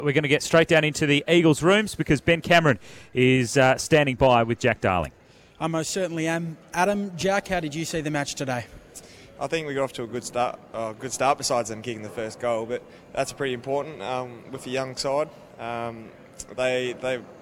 We're going to get straight down into the Eagles' rooms because Ben Cameron is standing by with Jack Darling. I most certainly am. Adam, Jack, how did you see the match today? I think we got off to a good start besides them kicking the first goal, but that's pretty important with the young side. They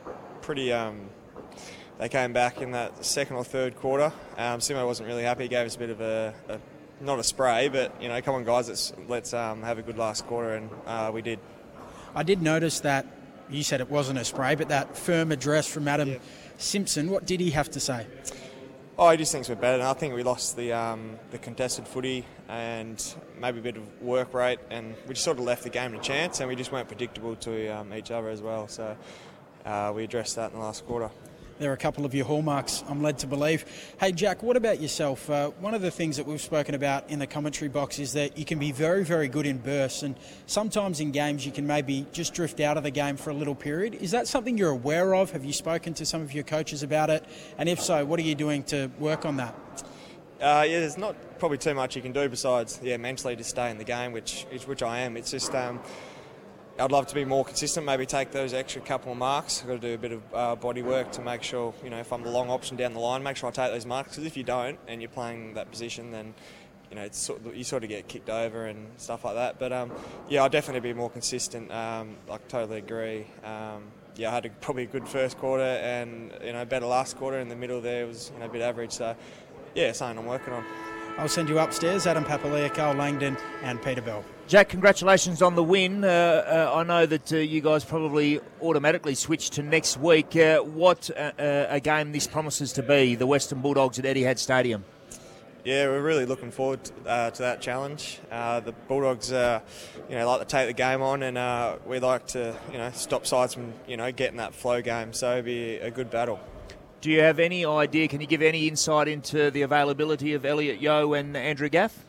came back in that second or third quarter. Simo wasn't really happy. He gave us a bit of a not a spray, but come on guys, let's have a good last quarter, and we did. I did notice that you said it wasn't a spray, but that firm address from Adam Simpson, what did he have to say? Oh, he just thinks we're better. And I think we lost the contested footy and maybe a bit of work rate, and we just sort of left the game to chance, and we just weren't predictable to each other as well. So we addressed that in the last quarter. There are a couple of your hallmarks, I'm led to believe. Hey, Jack, what about yourself? One of the things that we've spoken about in the commentary box is that you can be very, very good in bursts, and sometimes in games you can maybe just drift out of the game for a little period. Is that something you're aware of? Have you spoken to some of your coaches about it? And if so, what are you doing to work on that? There's not probably too much you can do besides mentally to stay in the game, which I am. It's just I'd love to be more consistent, maybe take those extra couple of marks. I've got to do a bit of body work to make sure, if I'm the long option down the line, make sure I take those marks. Because if you don't and you're playing that position, then you sort of get kicked over and stuff like that. But I'll definitely be more consistent. I totally agree. I had probably a good first quarter and better last quarter. In the middle there was a bit average. So something I'm working on. I'll send you upstairs. Adam Papalia, Carl Langdon and Peter Bell. Jack, congratulations on the win. I know that you guys probably automatically switch to next week. What a game this promises to be, the Western Bulldogs at Etihad Stadium. Yeah, we're really looking forward to that challenge. The Bulldogs, like to take the game on, and we like to, stop sides from, getting that flow game. So it'll be a good battle. Do you have any idea, can you give any insight into the availability of Elliot Yeo and Andrew Gaff?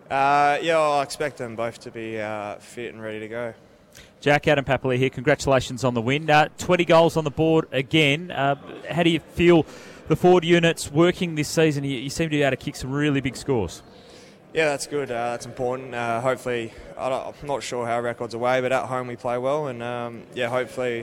I expect them both to be fit and ready to go. Jack, Adam Papalia here. Congratulations on the win. 20 goals on the board again. How do you feel the forward unit's working this season? You seem to be able to kick some really big scores. Yeah, that's good. That's important. Hopefully, I'm not sure how records away, but at home we play well, and hopefully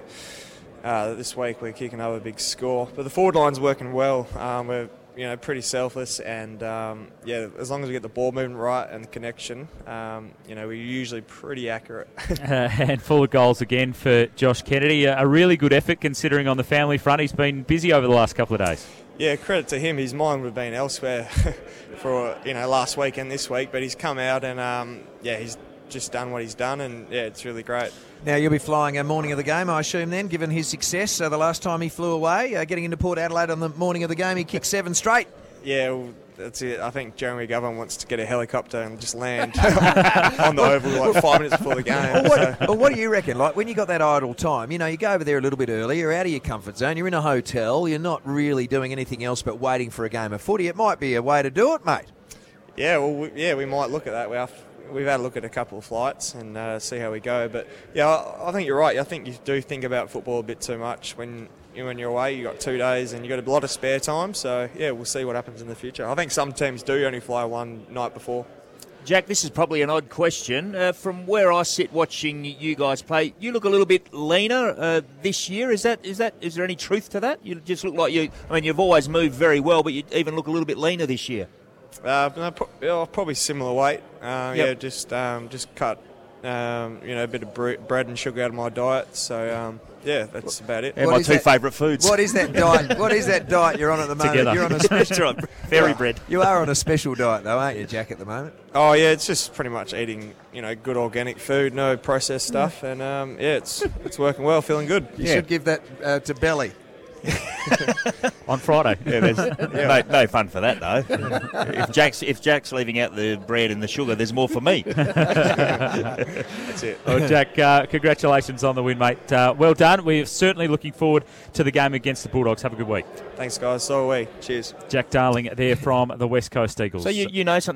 this week we're kicking another big score. But the forward line's working well. We're pretty selfless, and as long as we get the ball movement right and the connection, we're usually pretty accurate. A handful of goals again for Josh Kennedy. A really good effort considering on the family front. He's been busy over the last couple of days. Yeah, credit to him. His mind would have been elsewhere for last week and this week, but he's come out and he's just done what he's done, and it's really great. Now you'll be flying a morning of the game, I assume then, given his success. The last time he flew away, getting into Port Adelaide on the morning of the game, he kicked 7 straight. Yeah, well, that's it. I think Jeremy Govan wants to get a helicopter and just land on the oval 5 minutes before the game. Well, what do you reckon? Like when you got that idle time, you go over there a little bit early, you're out of your comfort zone, you're in a hotel, you're not really doing anything else but waiting for a game of footy. It might be a way to do it, mate. Yeah, well, we might look at that. We've had a look at a couple of flights and see how we go. But, I think you're right. I think you do think about football a bit too much. When you're away, you've got 2 days and you've got a lot of spare time. So, we'll see what happens in the future. I think some teams do only fly one night before. Jack, this is probably an odd question. From where I sit watching you guys play, you look a little bit leaner this year. Is there any truth to that? You just look like you've always moved very well, but you even look a little bit leaner this year. Probably similar weight. Just cut a bit of bread and sugar out of my diet. So that's about it. Yeah, my two favourite foods. What is that diet? What is that diet you're on at the moment? Together. You're on a special Fairy bread. You are on a special diet though, aren't you, Jack, at the moment? Oh yeah, it's just pretty much eating good organic food, no processed stuff, and it's working well, feeling good. You should give that to Belly. On Friday. There's no fun for that though. If Jack's leaving out the bread and the sugar, there's more for me. That's it. Well, Jack, congratulations on the win, mate. Well done. We're certainly looking forward to the game against the Bulldogs. Have a good week. Thanks, guys. So are we. Cheers. Jack Darling there from the West Coast Eagles. So you know something.